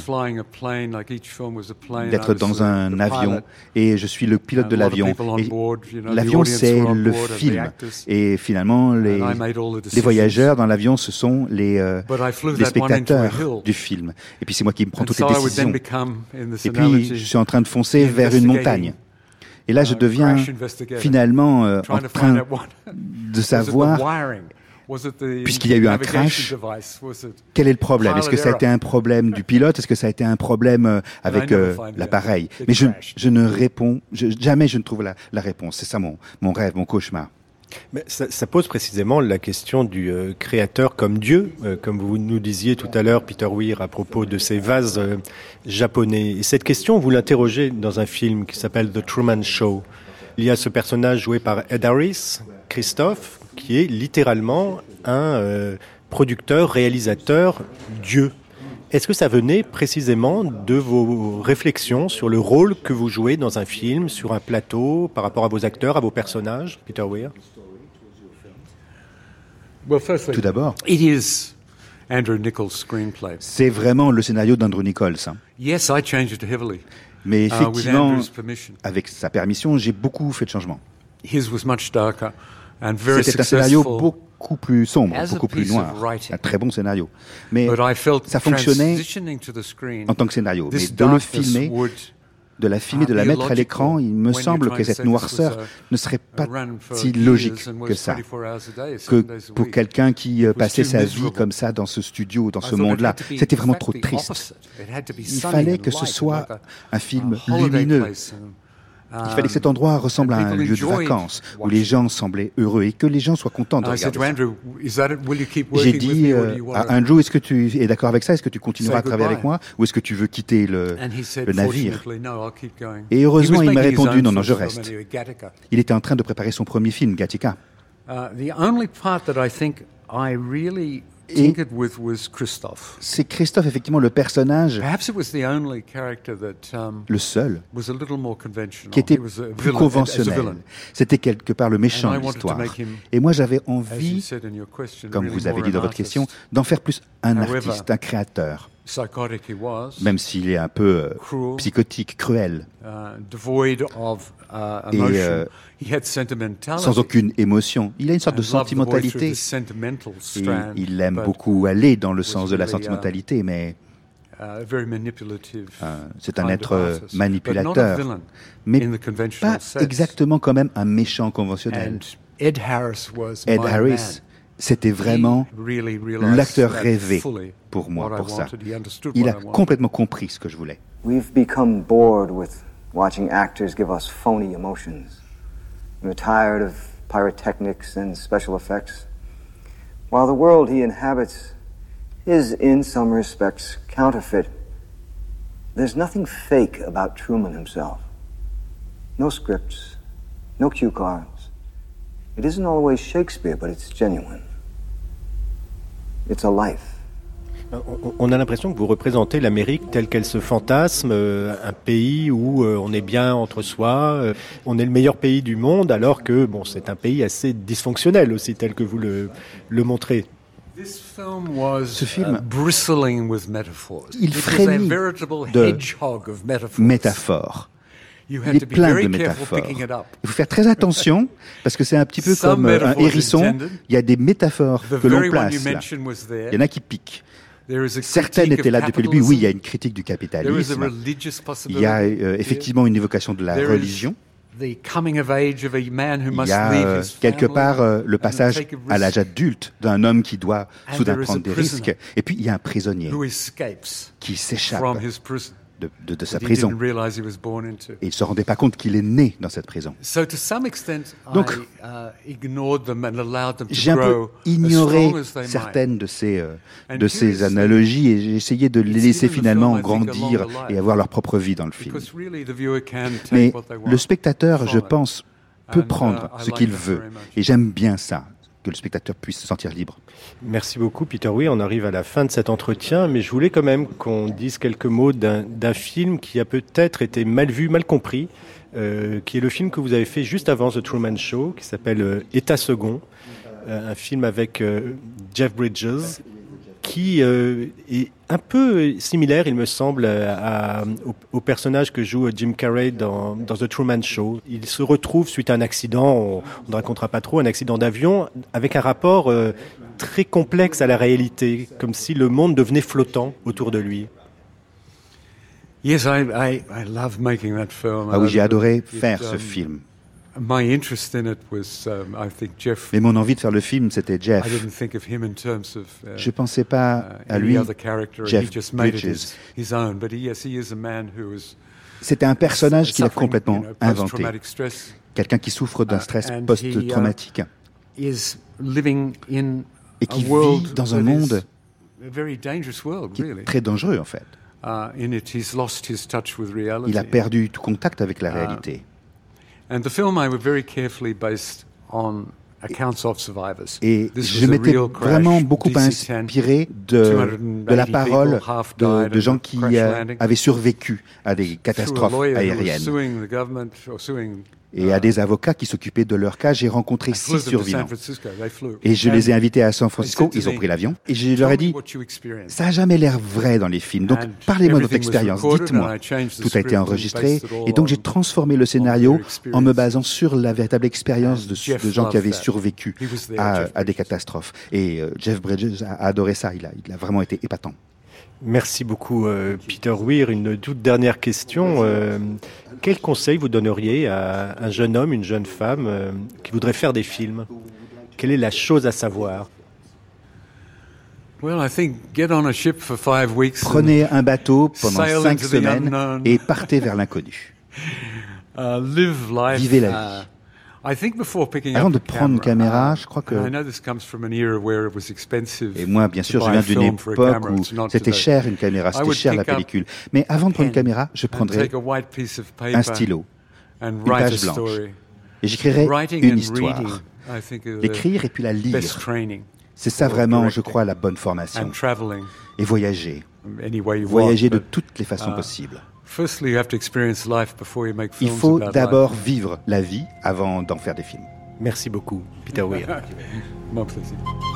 d'être dans un avion et je suis le pilote de l'avion. L'avion, c'est le film. Et finalement, les voyageurs dans l'avion, ce sont les spectateurs du film. Et puis c'est moi qui me prends toutes les décisions. Et puis je suis en train de foncer vers une montagne. Et là, je deviens finalement en train de savoir, puisqu'il y a eu un crash, quel est le problème? Est-ce que ça a été un problème du pilote? Est-ce que ça a été un problème avec l'appareil? Mais je ne réponds, jamais je ne trouve la réponse. C'est ça mon rêve, mon cauchemar. Mais ça pose précisément la question du créateur comme Dieu, comme vous nous disiez tout à l'heure, Peter Weir, à propos de ces vases japonais. Et cette question, vous l'interrogez dans un film qui s'appelle The Truman Show. Il y a ce personnage joué par Ed Harris, Christophe, qui est littéralement un producteur, réalisateur, Dieu. Est-ce que ça venait précisément de vos réflexions sur le rôle que vous jouez dans un film, sur un plateau, par rapport à vos acteurs, à vos personnages, Peter Weir? Tout d'abord, screenplay. C'est vraiment le scénario d'Andrew Nichols. Yes, I changed it heavily. Mais effectivement, avec sa permission, j'ai beaucoup fait de changements. His was much darker and very C'était un scénario beaucoup plus sombre, beaucoup plus noir. Un très bon scénario. Mais ça fonctionnait en tant que scénario. Mais de le filmer, de la mettre à l'écran, il me semble que cette noirceur ne serait pas si logique que ça. Que pour quelqu'un qui passait sa vie comme ça dans ce studio, dans ce monde-là, c'était vraiment trop triste. Il fallait que ce soit un film lumineux. Il fallait que cet endroit ressemble à un lieu de vacances où les gens semblaient heureux et que les gens soient contents de regarder ça. J'ai dit à Andrew, est-ce que tu es d'accord avec ça? Est-ce que tu continueras à travailler avec moi? Ou est-ce que tu veux quitter le navire? Et heureusement, il m'a répondu, non, je reste. Il était en train de préparer son premier film, Gattaca. Et c'est Christophe, effectivement, le personnage, le seul, qui était plus conventionnel. C'était quelque part le méchant de l'histoire. Et moi, j'avais envie, comme vous avez dit dans votre question, d'en faire plus un artiste, un créateur. Même s'il est un peu psychotique, cruel. Et sans aucune émotion. Il a une sorte de sentimentalité. Et il aime beaucoup aller dans le sens de la sentimentalité, mais c'est un être manipulateur, mais pas exactement quand même un méchant conventionnel. Ed Harris, c'était vraiment l'acteur rêvé pour moi, pour ça. Il a complètement compris ce que je voulais. We've become bored with watching actors give us phony emotions. We're tired of pyrotechnics and special effects. While the world he inhabits is, in some respects, counterfeit, there's nothing fake about Truman himself. No scripts, no cue cards. It isn't always Shakespeare, but it's genuine. It's a life. On a l'impression que vous représentez l'Amérique telle qu'elle se fantasme, un pays où on est bien entre soi, on est le meilleur pays du monde, alors que bon, c'est un pays assez dysfonctionnel aussi, tel que vous le montrez. Ce film, il frémit de métaphores. Il est plein de métaphores. Il faut faire très attention, parce que c'est un petit peu comme un hérisson. Il y a des métaphores que l'on place là. Il y en a qui piquent. Certaines étaient là depuis le début. Oui, il y a une critique du capitalisme. Il y a effectivement une évocation de la religion. Il y a quelque part le passage à l'âge adulte d'un homme qui doit soudain prendre des risques. Et puis il y a un prisonnier qui s'échappe de sa prison. Et il ne se rendait pas compte qu'il est né dans cette prison. Donc, j'ai un peu ignoré certaines de ces analogies et j'ai essayé de les laisser finalement grandir et avoir leur propre vie dans le film. Mais le spectateur, je pense, peut prendre ce qu'il veut. Et j'aime bien ça, que le spectateur puisse se sentir libre. Merci beaucoup, Peter Weir. On arrive à la fin de cet entretien, mais je voulais quand même qu'on dise quelques mots d'un film qui a peut-être été mal vu, mal compris, qui est le film que vous avez fait juste avant The Truman Show, qui s'appelle État second. un film avec Jeff Bridges, qui est un peu similaire, il me semble, au personnage que joue Jim Carrey dans The Truman Show. Il se retrouve suite à un accident, on ne racontera pas trop, un accident d'avion, avec un rapport très complexe à la réalité, comme si le monde devenait flottant autour de lui. Yes, I love making that film. Ah oui, j'ai adoré faire ce film. My interest in it was, I think Jeff. Mais mon envie de faire le film, c'était Jeff. I didn't think of him in terms of, je pensais pas à lui, Jeff Bridges. His own, but yes, he is a man who is. C'était un personnage qu'il a complètement inventé. Quelqu'un qui souffre d'un stress post-traumatique. Et qui vit dans un monde qui est très dangereux, en fait. Il a perdu tout contact avec la réalité. Et je m'étais vraiment beaucoup inspiré de la parole de gens qui avaient survécu à des catastrophes aériennes. Et à des avocats qui s'occupaient de leur cas, j'ai rencontré 6 survivants. Et je les ai invités à San Francisco, ils ont pris l'avion. Et je leur ai dit, ça n'a jamais l'air vrai dans les films, donc parlez-moi de votre expérience, dites-moi. Tout a été enregistré, et donc j'ai transformé le scénario en me basant sur la véritable expérience de gens qui avaient survécu à des catastrophes. Et Jeff Bridges a adoré ça, il a vraiment été épatant. Merci beaucoup, Peter Weir. Une toute dernière question. Quel conseil vous donneriez à un jeune homme, une jeune femme qui voudrait faire des films ? Quelle est la chose à savoir ? Prenez un bateau pendant 5 semaines et partez vers l'inconnu. Vivez la vie. Avant de prendre une caméra, je crois que... Et moi, bien sûr, je viens d'une époque où c'était cher une caméra, c'était cher la pellicule. Mais avant de prendre une caméra, je prendrais un stylo, une page blanche, et j'écrirais une histoire. L'écrire et puis la lire. C'est ça vraiment, je crois, la bonne formation. Et voyager. Voyager de toutes les façons possibles. Il faut d'abord vivre la vie avant d'en faire des films. Merci beaucoup, Peter Weir. Mon plaisir.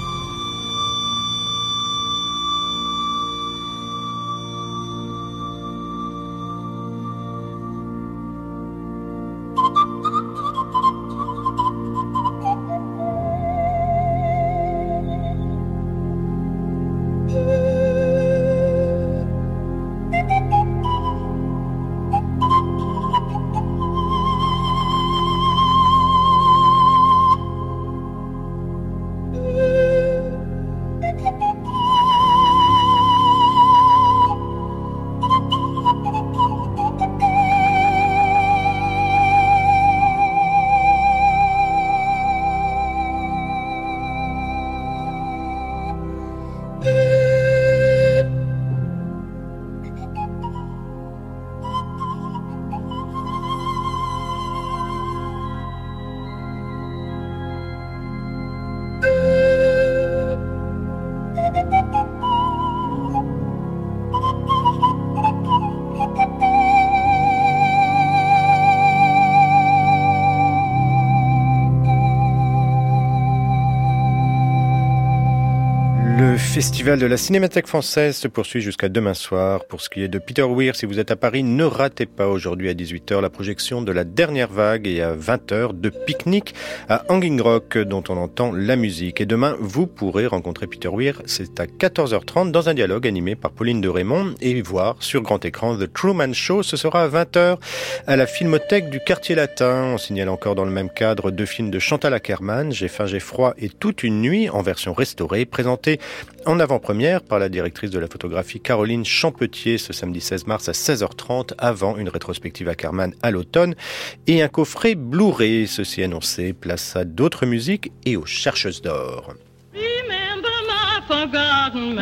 Le festival de la Cinémathèque française se poursuit jusqu'à demain soir. Pour ce qui est de Peter Weir, si vous êtes à Paris, ne ratez pas aujourd'hui à 18h la projection de La Dernière Vague et à 20h de Pique-Nique à Hanging Rock dont on entend la musique. Et demain, vous pourrez rencontrer Peter Weir, c'est à 14h30 dans un dialogue animé par Pauline de Raymond et voir sur grand écran The Truman Show. Ce sera à 20h à la Filmothèque du Quartier Latin. On signale encore dans le même cadre 2 films de Chantal Akerman, J'ai faim, j'ai froid et Toute une nuit en version restaurée, présentés en avant-première par la directrice de la photographie Caroline Champetier ce samedi 16 mars à 16h30 avant une rétrospective Akerman à l'automne et un coffret Blu-ray. Ceci annoncé, place à d'autres musiques et aux chercheuses d'or. Remember my forgotten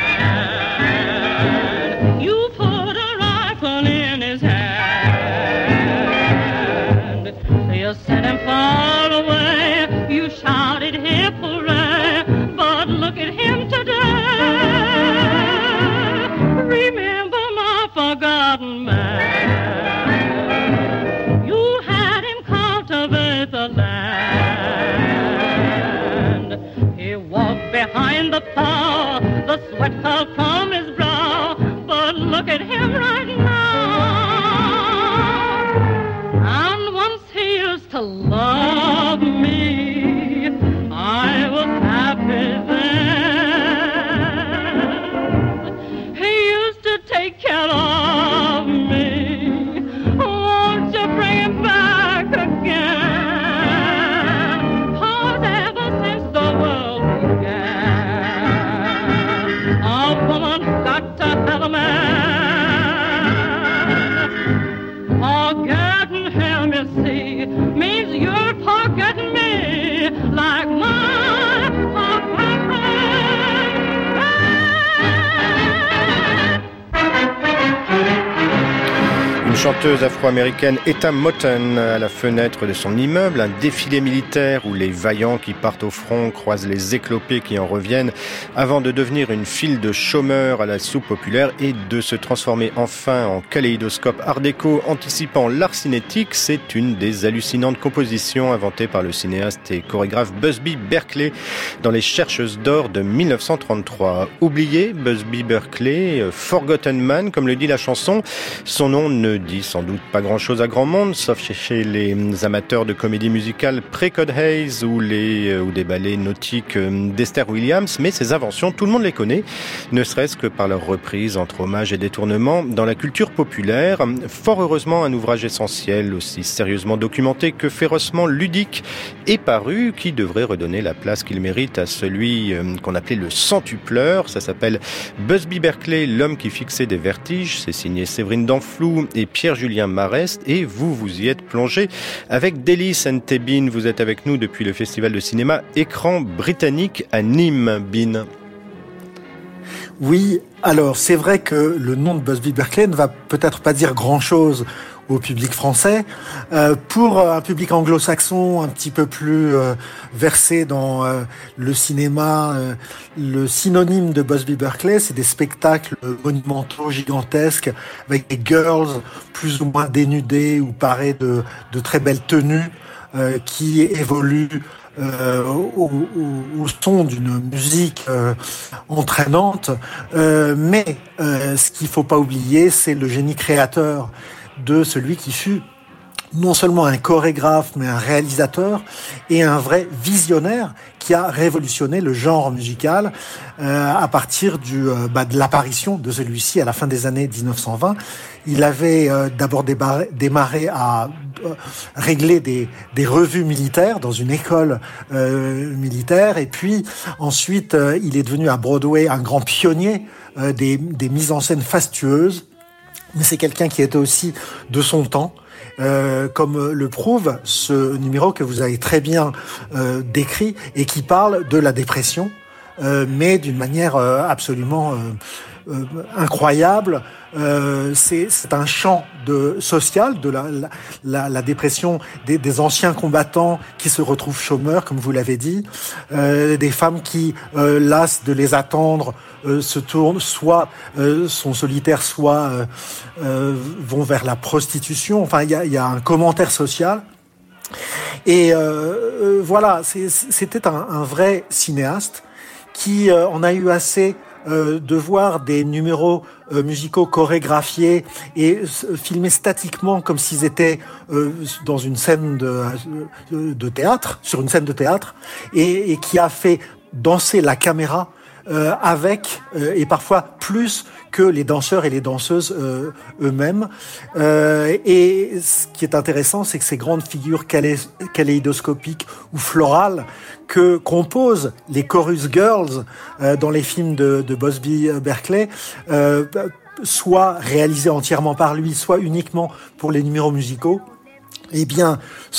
man. You put a rifle in his hand. You sent him far away. You shouted hip hooray. But look at him today. Remember my forgotten man. You had him cultivate the land. the power, the sweat fell from his brow. But look at him right now. And once he used to love me, I was happy then. He used to take care of me. Won't you bring him back again? 'Cause ever since the world began, a woman's got to have a man. Forgetting him, you see, means you're forgetting me, like my Une chanteuse afro-américaine, Etta Moten, à la fenêtre de son immeuble, un défilé militaire où les vaillants qui partent au front croisent les éclopés qui en reviennent, avant de devenir une file de chômeurs à la soupe populaire et de se transformer enfin en kaléidoscope art déco anticipant l'art cinétique. C'est une des hallucinantes compositions inventées par le cinéaste et chorégraphe Busby Berkeley dans Les Chercheuses d'or de 1933. Oublié, Busby Berkeley, Forgotten Man, comme le dit la chanson, son nom ne dit sans doute pas grand-chose à grand monde, sauf chez les amateurs de comédie musicale pré-Code Hayes ou des ballets nautiques d'Esther Williams, mais ces inventions, tout le monde les connaît, ne serait-ce que par leur reprise entre hommages et détournements dans la culture populaire. Fort heureusement, un ouvrage essentiel, aussi sérieusement documenté que férocement ludique, est paru, qui devrait redonner la place qu'il mérite à celui qu'on appelait le centupleur. Ça s'appelle Busby Berkeley, l'homme qui fixait des vertiges. C'est signé Séverine Danflou et Pierre-Julien Marest, et vous y êtes plongé avec délice. Tebin, vous êtes avec nous depuis le festival de cinéma Écran Britannique à Nîmes, Bin. Oui, alors c'est vrai que le nom de Busby Berkeley ne va peut-être pas dire grand-chose au public français. Pour un public anglo-saxon un petit peu plus versé dans le cinéma, le synonyme de Busby Berkeley, c'est des spectacles monumentaux, gigantesques, avec des girls plus ou moins dénudées ou parées de très belles tenues qui évoluent au son d'une musique entraînante. Mais ce qu'il faut pas oublier, c'est le génie créateur de celui qui fut non seulement un chorégraphe, mais un réalisateur et un vrai visionnaire qui a révolutionné le genre musical à partir de l'apparition de celui-ci à la fin des années 1920. Il avait d'abord démarré à régler des revues militaires dans une école militaire, et puis ensuite il est devenu à Broadway un grand pionnier des mises en scène fastueuses. Mais c'est quelqu'un qui était aussi de son temps, comme le prouve ce numéro que vous avez très bien décrit et qui parle de la dépression, mais d'une manière absolument incroyable. C'est un chant social de la dépression des anciens combattants qui se retrouvent chômeurs, comme vous l'avez dit, des femmes qui, lasses de les attendre, se tournent, soit sont solitaires, soit vont vers la prostitution. Enfin, il y a un commentaire social. Et voilà, c'était un vrai cinéaste qui en a eu assez de voir des numéros musicaux chorégraphiés et filmés statiquement comme s'ils étaient dans une scène de théâtre, sur une scène de théâtre, et qui a fait danser la caméra avec, et parfois plus que les danseurs et les danseuses eux-mêmes. Et ce qui est intéressant, c'est que ces grandes figures kaléidoscopiques ou florales que composent les chorus girls dans les films de Busby Berkeley, soit réalisées entièrement par lui, soit uniquement pour les numéros musicaux. Eh bien,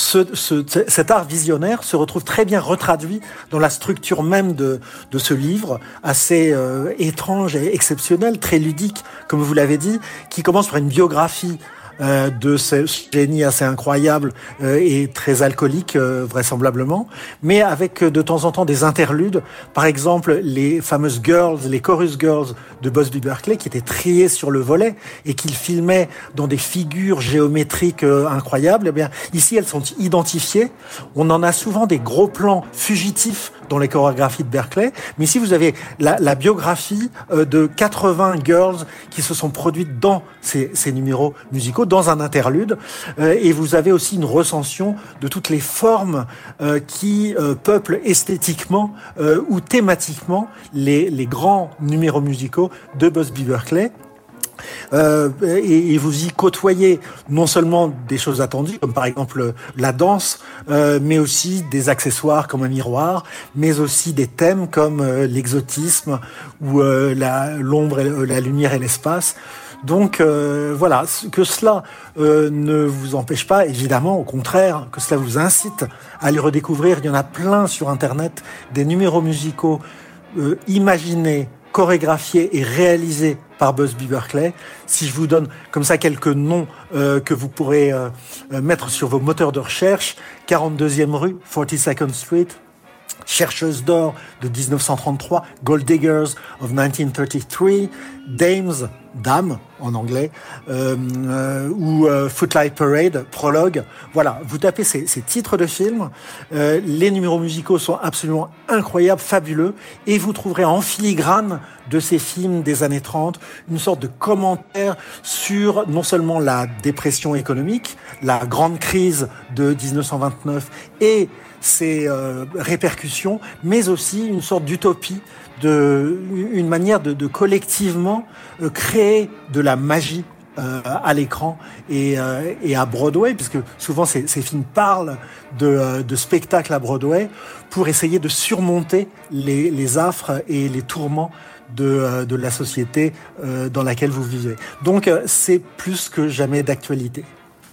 cet art visionnaire se retrouve très bien retraduit dans la structure même de ce livre, assez étrange et exceptionnel, très ludique, comme vous l'avez dit, qui commence par une biographie de ce génie assez incroyable et très alcoolique vraisemblablement, mais avec de temps en temps des interludes, par exemple les fameuses girls, les chorus girls de Busby Berkeley qui étaient triées sur le volet et qu'il filmait dans des figures géométriques incroyables. Eh bien ici elles sont identifiées, on en a souvent des gros plans fugitifs dans les chorégraphies de Berkeley. Mais ici, vous avez la biographie de 80 girls qui se sont produites dans ces numéros musicaux, dans un interlude. Et vous avez aussi une recension de toutes les formes qui peuplent esthétiquement ou thématiquement les grands numéros musicaux de Busby Berkeley. Et vous y côtoyez non seulement des choses attendues, comme par exemple la danse, mais aussi des accessoires comme un miroir, mais aussi des thèmes comme l'exotisme ou l'ombre, la lumière et l'espace. Donc voilà, que cela ne vous empêche pas, évidemment, au contraire, que cela vous incite à les redécouvrir. Il y en a plein sur Internet, des numéros musicaux imaginés, chorégraphiés et réalisés par Busby Berkeley. Si je vous donne comme ça quelques noms que vous pourrez mettre sur vos moteurs de recherche: 42e rue, 42nd Street, Chercheuse d'or de 1933, Gold Diggers of 1933, Dames, Dames en anglais, ou Footlight Parade, Prologue. Voilà, vous tapez ces titres de films, les numéros musicaux sont absolument incroyables, fabuleux, et vous trouverez en filigrane de ces films des années 30 une sorte de commentaire sur non seulement la dépression économique, la grande crise de 1929 et ses répercussions, mais aussi une sorte d'utopie, une manière de collectivement créer de la magie à l'écran et à Broadway, puisque souvent ces films parlent de spectacles à Broadway pour essayer de surmonter les affres et les tourments de la société dans laquelle vous vivez. Donc c'est plus que jamais d'actualité.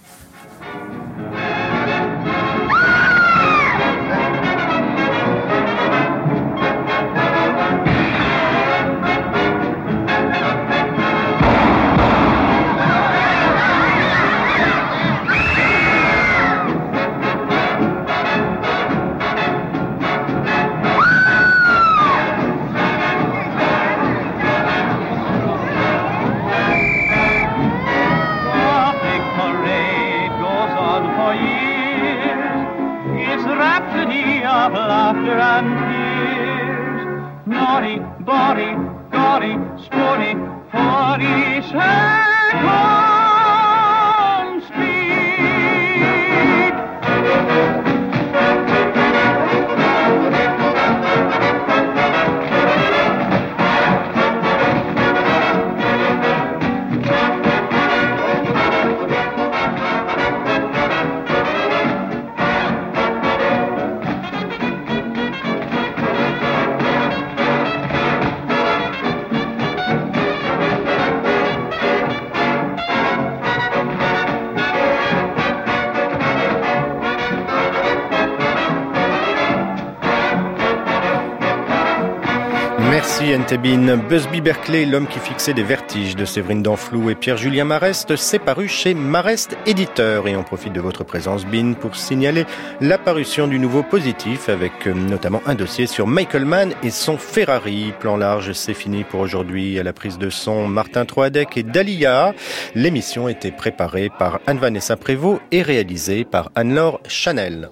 Merci Entebin. Busby Berkeley, l'homme qui fixait des vertiges de Séverine Danflou et Pierre-Julien Marest, c'est paru chez Marest Éditeur. Et on profite de votre présence, Bin, pour signaler l'apparition du nouveau Positif, avec notamment un dossier sur Michael Mann et son Ferrari. Plan large, c'est fini pour aujourd'hui. À la prise de son, Martin Troadec et Dalia. L'émission était préparée par Anne-Vanessa Prévost et réalisée par Anne-Laure Chanel.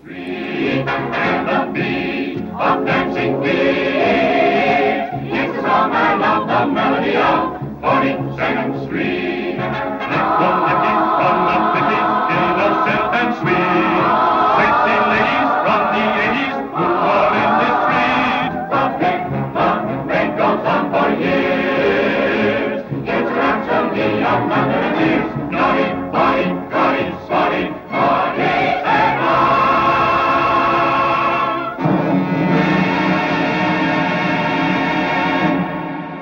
I love the melody of 42nd Street. It will keep on up the beat, innocent and sweet.